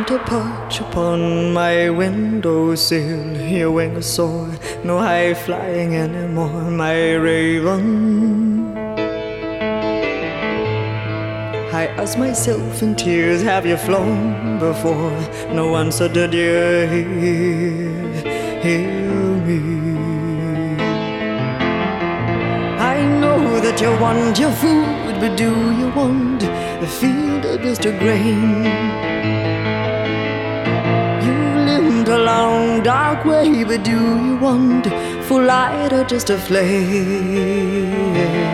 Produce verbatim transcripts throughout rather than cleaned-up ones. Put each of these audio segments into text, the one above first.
came to perch upon my windowsill. Your wings soar, no high flying anymore, my raven. I asked myself in tears, have you flown before? No answer, did you hear, hear me? I know that you want your food, but do you want a field or just a grain? You limped a long dark way, but do you want full light or just a flame?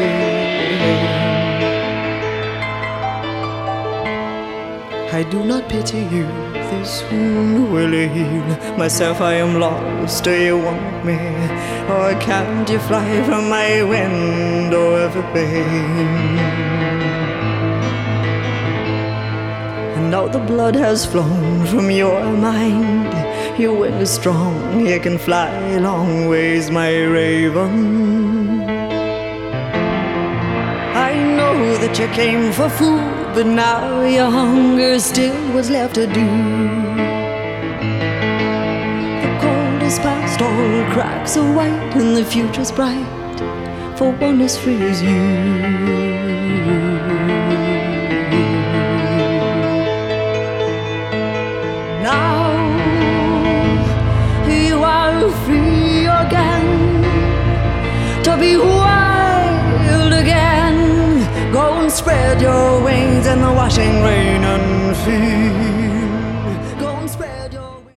I do not pity you, this wound will heal. Myself I am lost, do you want me? Or can't you fly from my window of pain? And now the blood has flown from your mind. Your wing is strong, you can fly long ways, my raven. I know that you came for food, but now your hunger still was left to do. The cold is past, all cracks are white, and the future's bright, for one as free as you. Now you are free again to be wild again. Go and spread your wings in the washing rain and feel